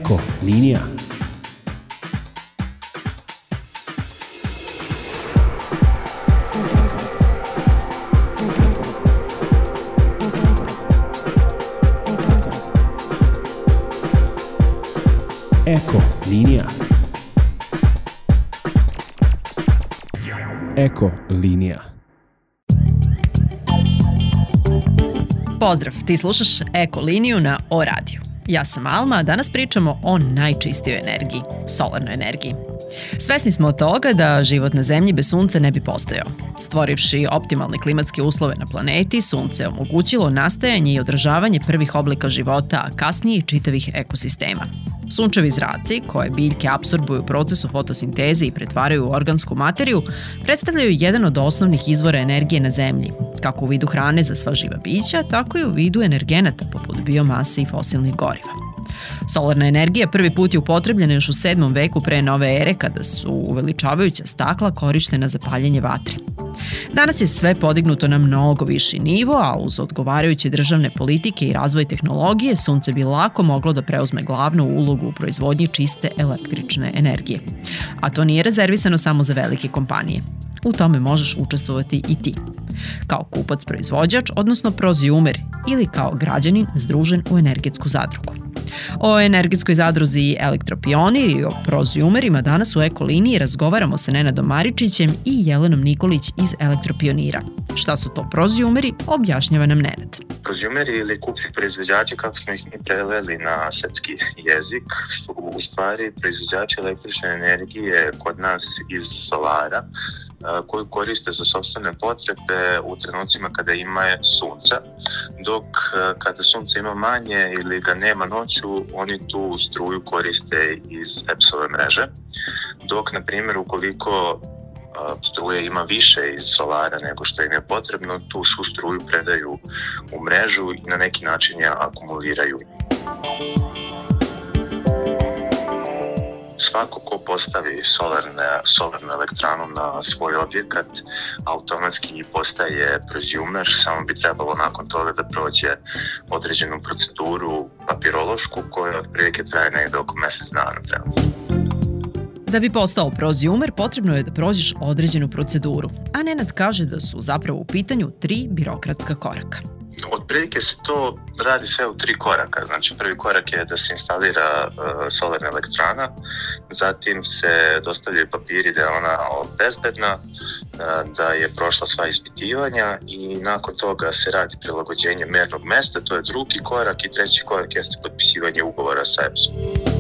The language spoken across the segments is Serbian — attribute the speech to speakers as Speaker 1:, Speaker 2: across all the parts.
Speaker 1: Eko linija. Eko linija. Eko linija.
Speaker 2: Pozdrav, ti slušaš Eko liniju na O radiju. Ja sam Alma, a danas pričamo o najčistijoj energiji, solarnoj energiji. Svesni smo od toga da život na Zemlji bez sunca ne bi postojao. Stvorivši optimalne klimatske uslove na planeti, sunce je omogućilo nastajanje i održavanje prvih oblika života, a kasnije i čitavih ekosistema. Sunčevi zraci, koje biljke apsorbuju u procesu fotosinteze i pretvaraju u organsku materiju, predstavljaju jedan od osnovnih izvora energije na Zemlji, kako u vidu hrane za sva živa bića, tako i u vidu energenata poput biomase i fosilnih goriva. Solarna energija prvi put je upotrebljena još u 7. veku pre nove ere, kada su uveličavajuća stakla korištena za paljenje vatre. Danas je sve podignuto na mnogo viši nivo, a uz odgovarajuće državne politike i razvoj tehnologije, sunce bi lako moglo da preuzme glavnu ulogu u proizvodnji čiste električne energije. A to nije rezervisano samo za velike kompanije. U tome možeš učestvovati i ti. Kao kupac-proizvođač, odnosno proziumer, ili kao građanin združen u energetsku zadrugu. O energetskoj zadruzi Elektropionir i o proziumerima danas u Eko liniji razgovaramo sa Nenadom Maričićem i Jelenom Nikolić iz Elektropionira. Šta su to proziumeri, objašnjava nam Nenad.
Speaker 3: Proziumeri ili kupci-proizvođači, kako smo ih mi preveli na srpski jezik, su u stvari proizvođači električne energije kod nas iz solara, koju koriste za sopstvene potrebe u trenucima kada ima sunca, dok kada sunca ima manje ili ga nema noću, oni tu struju koriste iz EPS-ove mreže, dok, na primjer, ukoliko struje ima više iz solara nego što im je potrebno, tu svu struju predaju u mrežu i na neki način je akumuliraju. Svako ko postavi solarnu elektranu na svoj objekat automatski postaje proziumer, samo bi trebalo nakon toga da prođe određenu proceduru papirološku koja otprilike traje negde oko mjesec dana trenutno.
Speaker 2: Da bi postao proziumer, potrebno je da prođeš određenu proceduru, a Nenad kaže da su zapravo u pitanju 3 birokratska koraka.
Speaker 3: Otprilike se to radi sve u 3 koraka. Znači, prvi korak je da se instalira solarna elektrana, zatim se dostavljaju papiri da je ona bezbedna, da je prošla sva ispitivanja i nakon toga se radi prilagođenje mernog mesta, to je drugi korak i treći korak jeste potpisivanje ugovora sa EPS-om.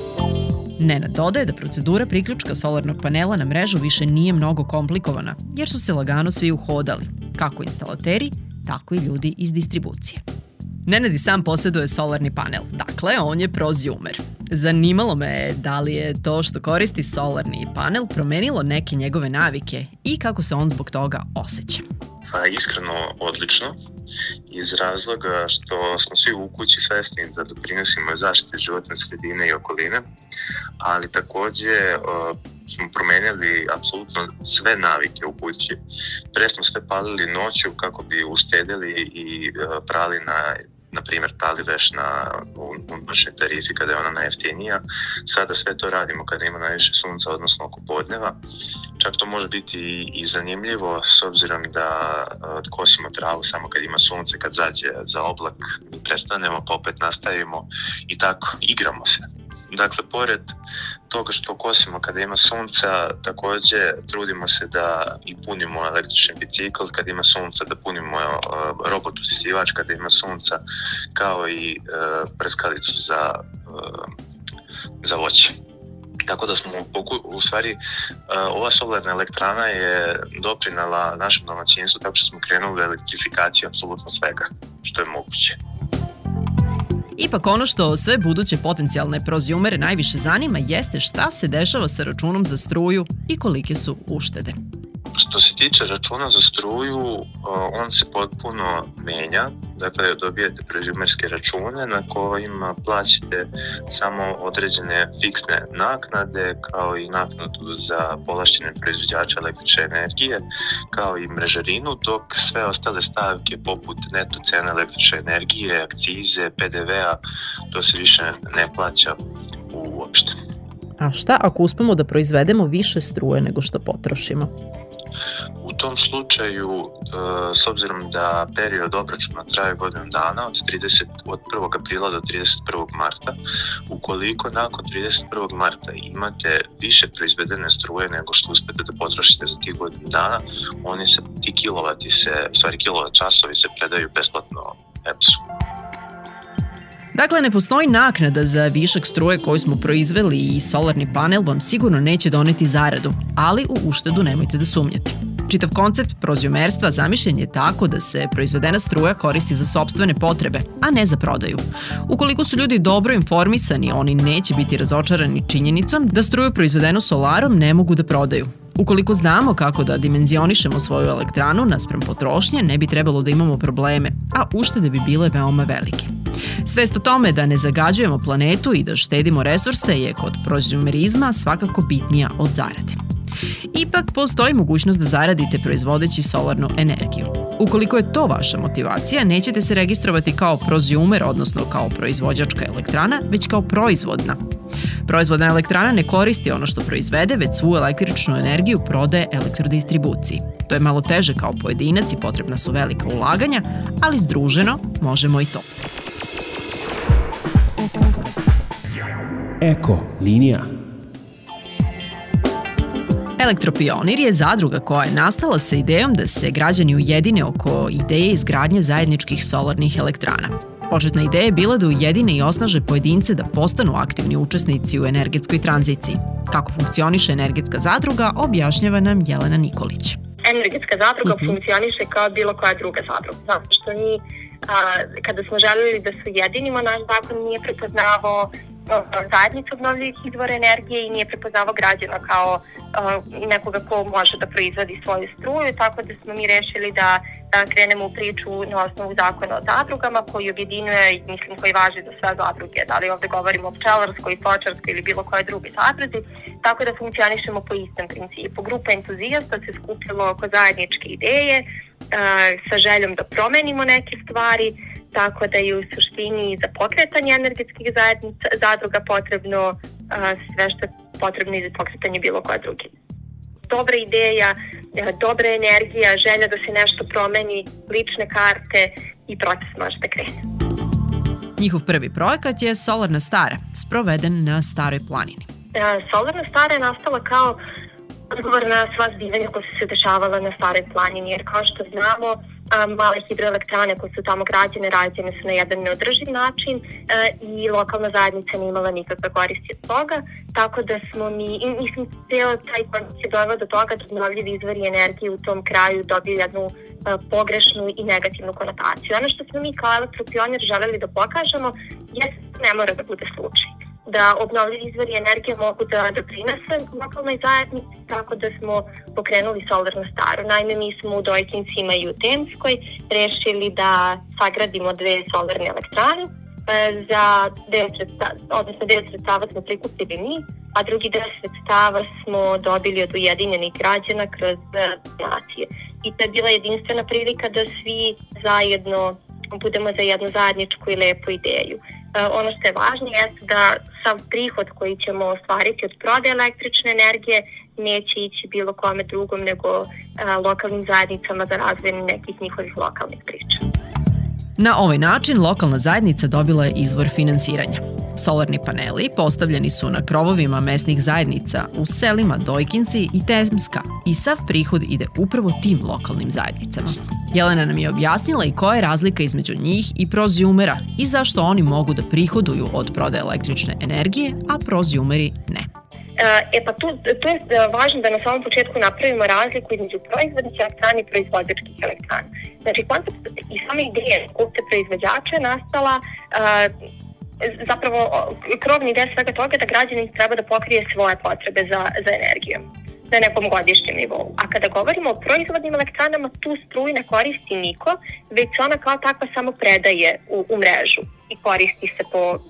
Speaker 2: Nenad dodaje da procedura priključka solarnog panela na mrežu više nije mnogo komplikovana, jer su se lagano svi uhodali, kako instalateri, tako i ljudi iz distribucije. Nenad i sam posjeduje solarni panel, dakle on je proziumer. Zanimalo me je da li je to što koristi solarni panel promenilo neke njegove navike i kako se on zbog toga osjeća.
Speaker 3: Iskreno odlično, iz razloga što smo svi u kući svesni da doprinosimo zaštiti životne sredine i okoline, ali takođe smo promenili apsolutno sve navike u kući. Pre smo sve palili noću kako bi uštedeli i prali na primjer prali veš na unutrašnjoj tarifi kada je ona najjeftinija. Sada sve to radimo kada ima najviše sunca, odnosno oko podneva. Čak to može biti i zanimljivo s obzirom da kosimo travu samo kad ima sunce, kad zađe za oblak mi prestanemo pa opet nastavimo i tako igramo se. Dakle, pored toga što kosimo kada ima sunca, takođe trudimo se da i punimo električni bicikl kada ima sunca, da punimo robot usisivač kada ima sunca, kao i prskalicu za voće. Tako da smo, u stvari, ova solarna elektrana je doprinela našem domaćinstvu tako što smo krenuli u elektrifikaciju apsolutno svega što je moguće.
Speaker 2: Ipak ono što sve buduće potencijalne proziumere najviše zanima jeste šta se dešava sa računom za struju i kolike su uštede.
Speaker 3: Što se tiče računa za struju, on se potpuno menja. Dakle, dobijete proziumerske račune na kojima plaćate samo određene fiksne naknade, kao i naknadu za povlašćene proizvođače električne energije, kao i mrežarinu, dok sve ostale stavke poput neto cene električne energije, akcize, PDV-a, to se više ne plaća uopšte.
Speaker 2: A šta ako uspemo da proizvedemo više struje nego što potrošimo?
Speaker 3: U tom slučaju, s obzirom da period obračuna traje godinu dana, od 1. aprila do 31. marta, ukoliko nakon 31. marta imate više proizvedene struje nego što uspete da potrošite za tih godinu dana, ti kilovat časovi se predaju besplatno EPS-u.
Speaker 2: Dakle, ne postoji naknada za višak struje koju smo proizveli i solarni panel vam sigurno neće doneti zaradu, ali u uštedu nemojte da sumnjate. Čitav koncept proziomerstva zamišljen je tako da se proizvedena struja koristi za sopstvene potrebe, a ne za prodaju. Ukoliko su ljudi dobro informisani, oni neće biti razočarani činjenicom da struju proizvedenu solarom ne mogu da prodaju. Ukoliko znamo kako da dimenzionišemo svoju elektranu naspram potrošnje, ne bi trebalo da imamo probleme, a uštede bi bile veoma velike. Svest o tome da ne zagađujemo planetu i da štedimo resurse je kod proziomerizma svakako bitnija od zarade. Ipak postoji mogućnost da zaradite proizvodeći solarnu energiju. Ukoliko je to vaša motivacija, nećete se registrovati kao proziomer, odnosno kao proizvođačka elektrana, već kao proizvodna. Proizvodna elektrana ne koristi ono što proizvede, već svu električnu energiju prodaje elektrodistribuciji. To je malo teže kao pojedinac i potrebna su velika ulaganja, ali združeno možemo i to.
Speaker 1: Eko linija.
Speaker 2: Elektropionir je zadruga koja je nastala sa idejom da se građani ujedine oko ideje izgradnje zajedničkih solarnih elektrana. Početna ideja je bila da ujedine i osnaže pojedince da postanu aktivni učesnici u energetskoj tranziciji. Kako funkcioniše energetska zadruga, objašnjava nam Jelena Nikolić.
Speaker 4: Energetska zadruga funkcioniše kao bilo koja druga zadruga. Zato što mi, kada smo želeli da se ujedinimo, naš zakon nije prepoznavao zajednicu obnovljivih izvora energije i nije prepoznavao građana kao nekoga ko može da proizvodi svoju struju, tako da smo mi rešili da krenemo u priču na osnovu zakona o zadrugama koji objedinjuje, mislim, koji važi za sve zadruge, da li ovde govorimo o pčelarskoj, stočarskoj ili bilo koje druge zadruzi, tako da funkcionišemo po istom principu. Grupa entuzijasta se skupila oko zajedničke ideje sa željom da promenimo neke stvari, tako da je u suštini za pokretanje energetskih zadruga potrebno sve što je potrebno i za pokretanje bilo koje druge. Dobra ideja, dobra energija, želja da se nešto promeni, lične karte i proces može da krene.
Speaker 2: Njihov prvi projekat je Solarna Stara, sproveden na Staroj planini.
Speaker 4: Solarna Stara je nastala kao odgovor na sva zbivanja koja su se dešavala na Staroj planini, jer kao što znamo, male hidroelektrane koje su tamo rađene su na jedan neodrživ način i lokalna zajednica nije imala nikakve koristi od toga, tako da smo ceo taj koncept je doveo do toga da obnovljivi izvori energije u tom kraju dobiju jednu pogrešnu i negativnu konotaciju. Ono što smo mi kao elektropionir želeli da pokažemo je da ne mora da bude slučaj. Da obnovljivi izvori energije mogu da doprinose lokalnoj zajednici, tako da smo pokrenuli Solarnu Staru. Naime, mi smo u Dojkincima i u Temskoj rešili da sagradimo 2 solarne elektrane. Za deo sredstava smo prikupili mi, a drugi deo sredstava smo dobili od ujedinjenih građana kroz donacije. I to je bila jedinstvena prilika da svi zajedno budemo za jednu zajedničku i lepu ideju. Ono što je važno je da sav prihod koji ćemo ostvariti od prodaje električne energije neće ići bilo kome drugom nego lokalnim zajednicama za razvoj nekih njihovih lokalnih priča.
Speaker 2: Na ovaj način lokalna zajednica dobila je izvor finansiranja. Solarni paneli postavljeni su na krovovima mesnih zajednica u selima Dojkinci i Temska i sav prihod ide upravo tim lokalnim zajednicama. Jelena nam je objasnila i koja je razlika između njih i proziumera i zašto oni mogu da prihoduju od prodaje električne energije, a proziumeri ne.
Speaker 4: Tu je važno da na samom početku napravimo razliku između proizvodnih elektrana i proizvođačkih elektrana. Znači, koncept i sama ideja kupce proizvođača je nastala zapravo krovni ideja svega toga da građanin treba da pokrije svoje potrebe za energijom na nekom godišnjem nivou. A kada govorimo o proizvodnim elektranama, tu struju ne koristi niko, već ona kao takva samo predaje u mrežu i koristi se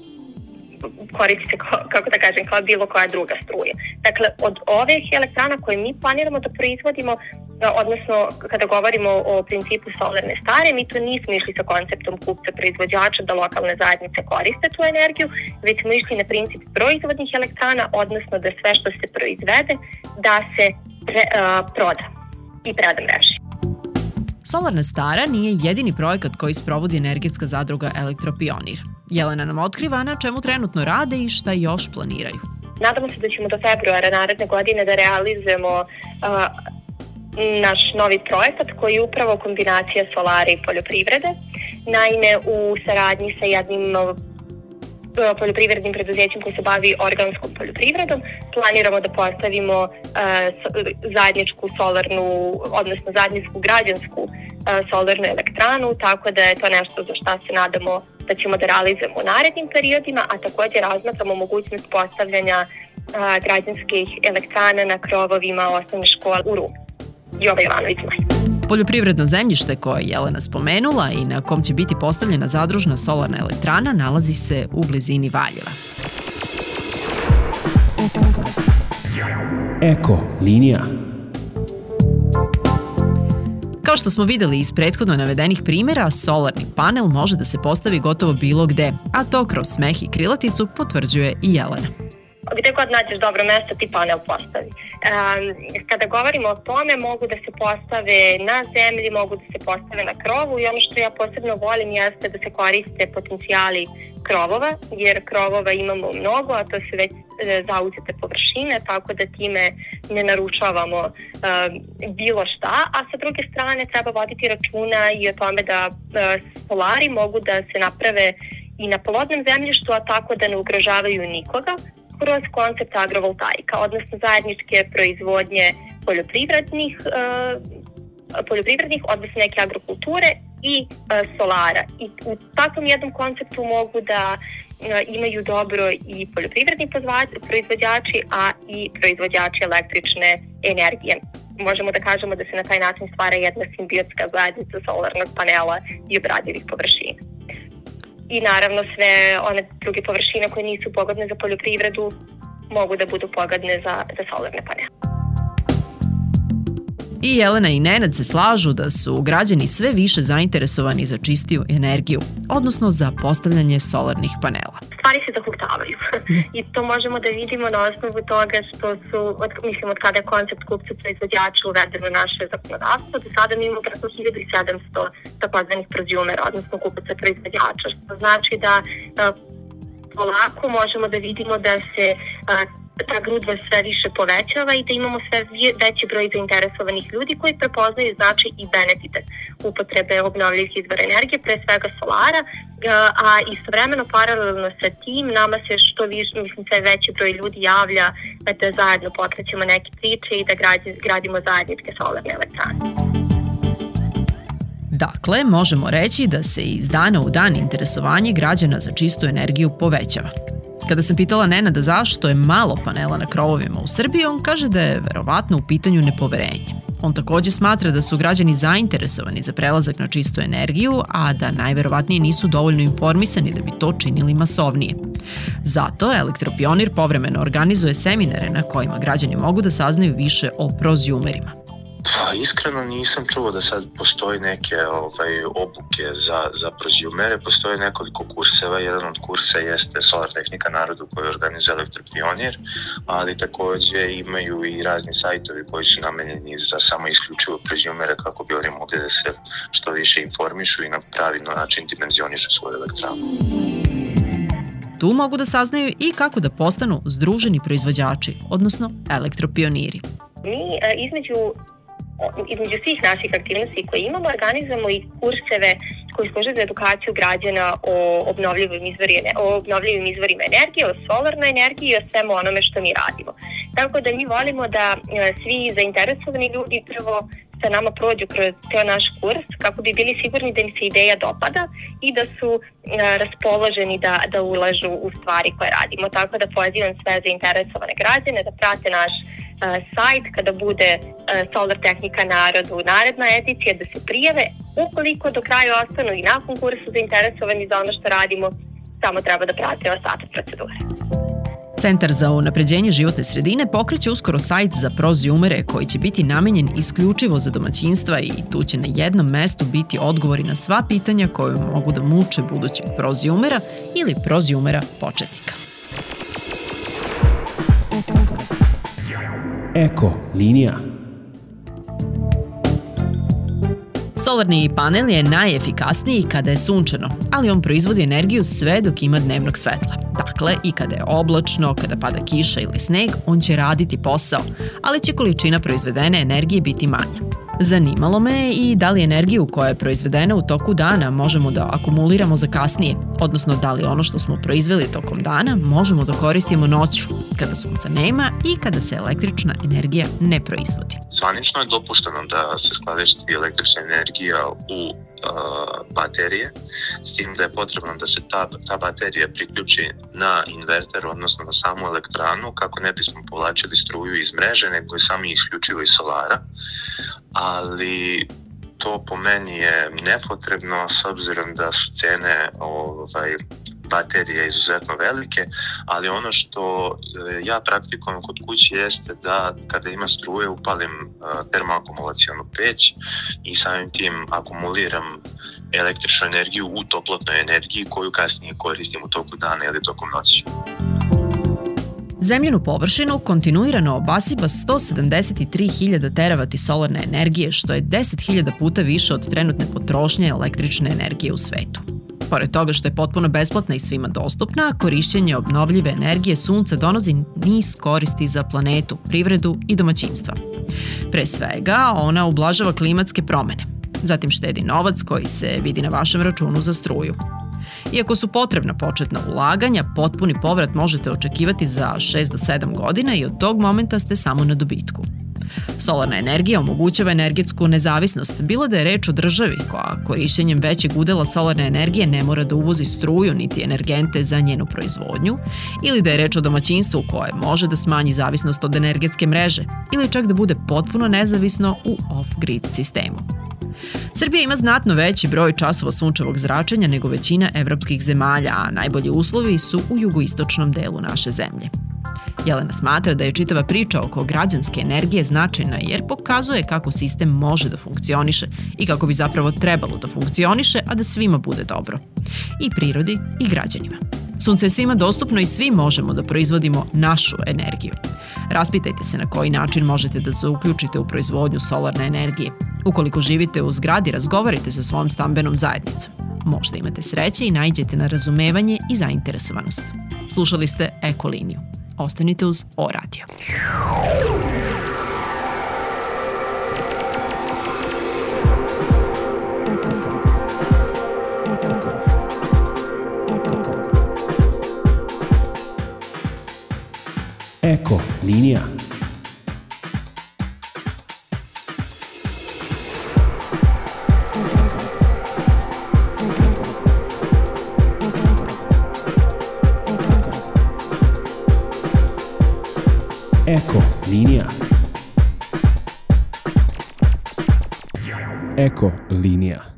Speaker 4: kako da kažem, kao bilo koja druga struja. Dakle, od ovih elektrana koje mi planiramo da proizvodimo, odnosno kada govorimo o principu solarne stare, mi to nismo išli sa konceptom kupca proizvođača da lokalne zajednice koriste tu energiju, već smo išli na princip proizvodnih elektrana, odnosno da sve što se proizvede da se proda i preda mreži.
Speaker 2: Solarna stara nije jedini projekat koji sprovodi energetska zadruga Elektropionir. Jelena nam otkriva na čemu trenutno rade i šta još planiraju.
Speaker 4: Nadamo se da ćemo do februara naredne godine da realizujemo naš novi projekat koji je upravo kombinacija solara i poljoprivrede. Naime, u saradnji sa jednim poljoprivrednim preduzećem koji se bavi organskom poljoprivredom planiramo da postavimo zajedničku solarnu, odnosno zajedničku građansku solarnu elektranu, tako da je to nešto za šta se nadamo da ćemo da realizujemo u narednim periodima, a također razmatramo mogućnost postavljanja građanskih elektrana na krovovima osnovne škole u Rumi. Jova Jovanović Maj.
Speaker 2: Poljoprivredno zemljište koje je Jelena spomenula i na kom će biti postavljena zadružna solarna elektrana nalazi se u blizini Valjeva.
Speaker 1: Eko linija.
Speaker 2: Kao što smo videli iz prethodno navedenih primjera, solarni panel može da se postavi gotovo bilo gde, a to kroz smeh i krilaticu potvrđuje i Jelena.
Speaker 4: Gde god nađeš dobro mesto, ti panel postavi. Kada govorimo o tome, mogu da se postave na zemlji, mogu da se postave na krovu i ono što ja posebno volim jeste da se koriste potencijali krovova, jer krovova imamo mnogo, a to su već zauzete površine, tako da time ne narušavamo bilo šta, a sa druge strane treba voditi računa i o tome da solari mogu da se naprave i na plodnom zemljištu, a tako da ne ugrožavaju nikoga, kroz koncept agrovoltaika, odnosno zajedničke proizvodnje poljoprivrednih, odnosno neke agrokulture i solara. I u takvom jednom konceptu mogu da imaju dobro i poljoprivredni proizvođači, a i proizvođači električne energije. Možemo da kažemo da se na taj način stvara jedna simbiotska zajednica solarnog panela i obradivih površina. I naravno sve one druge površine koje nisu pogodne za poljoprivredu mogu da budu pogodne za solarne panele.
Speaker 2: I Jelena i Nenad se slažu da su građani sve više zainteresovani za čistiju energiju, odnosno za postavljanje solarnih panela.
Speaker 4: Stvari se zahuktavaju i to možemo da vidimo na osnovu toga što su, od kada je koncept kupca proizvođača uveden u naše zakonodavstvo, do sada mi imamo preko 1700 takozvanih prosumera, odnosno kupaca proizvođača, što znači da polako možemo da vidimo da se ta grudva sve više povećava i da imamo sve veći broj zainteresovanih ljudi koji prepoznaju značaj i benefite upotrebe obnovljivih izvora energije, pre svega solara, a istovremeno paralelno sa tim nama se što više, sve veći broj ljudi javlja da zajedno pokrećemo neke priče i da gradimo zajedničke solarne elektrane.
Speaker 2: Dakle, možemo reći da se iz dana u dan interesovanje građana za čistu energiju povećava. Kada sam pitala Nenada zašto je malo panela na krovovima u Srbiji, on kaže da je verovatno u pitanju nepoverenje. On takođe smatra da su građani zainteresovani za prelazak na čistu energiju, a da najverovatnije nisu dovoljno informisani da bi to činili masovnije. Zato Elektropionir povremeno organizuje seminare na kojima građani mogu da saznaju više o prozumerima.
Speaker 3: Pa iskreno nisam čuo da sad postoji neke obuke za prozumere, postoje nekoliko kurseva, jedan od kursa jeste Solar tehnika narodu koji organizuje Elektropionir, ali takođe imaju i razni sajtovi koji su namenjeni za samo isključivo prozumere kako bi oni mogli da se što više informišu i na pravilno način dimenzionišu svoju elektranu.
Speaker 2: Tu mogu da saznaju i kako da postanu združeni proizvođači, odnosno elektropioniri.
Speaker 4: Mi između svih naših aktivnosti koje imamo, organizujemo i kurseve koji služe za edukaciju građana o obnovljivim izvorima energije, o solarnoj energiji i o svemu onome što mi radimo. Tako da mi volimo da svi zainteresovani ljudi prvo sa nama prođu kroz ceo naš kurs kako bi bili sigurni da im se ideja dopada i da su raspoloženi da ulažu u stvari koje radimo. Tako da pozivam sve zainteresovane građane da prate naš sajt kada bude Solar tehnika narodu naredna edicija, da se prijave. Ukoliko do kraja ostanu i nakon kursa zainteresovani za ono što radimo, samo treba da prate ostatak procedure.
Speaker 2: Centar za unapređenje životne sredine pokreće uskoro sajt za prozijumere koji će biti namenjen isključivo za domaćinstva i tu će na jednom mestu biti odgovori na sva pitanja koje mogu da muče budućeg prozijumera ili prozijumera početnika.
Speaker 1: Eko linija.
Speaker 2: Solarni panel je najefikasniji kada je sunčano, ali on proizvodi energiju sve dok ima dnevnog svetla. Dakle, i kada je oblačno, kada pada kiša ili sneg, on će raditi posao, ali će količina proizvedene energije biti manja. Zanimalo me je i da li energiju koja je proizvedena u toku dana možemo da akumuliramo za kasnije, odnosno da li ono što smo proizveli tokom dana možemo da koristimo noću, kada sunca nema i kada se električna energija ne proizvodi.
Speaker 3: Zvanično je dopušteno da se skladišti električna energija u baterije, s tim da je potrebno da se ta baterija priključi na inverter, odnosno na samu elektranu, kako ne bismo povlačili struju iz mreže, nego je sami isključivo iz solara. Ali to po meni je nepotrebno s obzirom da su cene baterije izuzetno velike, ali ono što ja praktikujem kod kuće jeste da kada ima struje upalim termoakumulacionu peć i samim tim akumuliram električnu energiju u toplotnoj energiji koju kasnije koristim u toku dana ili tokom noći.
Speaker 2: Zemljinu površinu kontinuirano obasipa 173.000 teravati solarne energije, što je 10.000 puta više od trenutne potrošnje električne energije u svetu. Pored toga što je potpuno besplatna i svima dostupna, korišćenje obnovljive energije sunca donosi niz koristi za planetu, privredu i domaćinstva. Pre svega, ona ublažava klimatske promene. Zatim štedi novac koji se vidi na vašem računu za struju. Iako su potrebna početna ulaganja, potpuni povrat možete očekivati za 6 do 7 godina i od tog momenta ste samo na dobitku. Solarna energija omogućava energetsku nezavisnost, bilo da je reč o državi koja korišćenjem većeg udela solarne energije ne mora da uvozi struju niti energente za njenu proizvodnju, ili da je reč o domaćinstvu koje može da smanji zavisnost od energetske mreže, ili čak da bude potpuno nezavisno u off-grid sistemu. Srbija ima znatno veći broj časova sunčevog zračenja nego većina evropskih zemalja, a najbolji uslovi su u jugoistočnom delu naše zemlje. Jelena smatra da je čitava priča oko građanske energije značajna jer pokazuje kako sistem može da funkcioniše i kako bi zapravo trebalo da funkcioniše, a da svima bude dobro. I prirodi i građanima. Sunce je svima dostupno i svi možemo da proizvodimo našu energiju. Raspitajte se na koji način možete da se uključite u proizvodnju solarne energije. Ukoliko živite u zgradi, razgovarajte sa svojom stambenom zajednicom. Možda imate sreće i naiđete na razumevanje i zainteresovanost. Slušali ste Eko liniju. Ostanite uz O radio.
Speaker 1: Eko linija. Eko linija. Eko linija.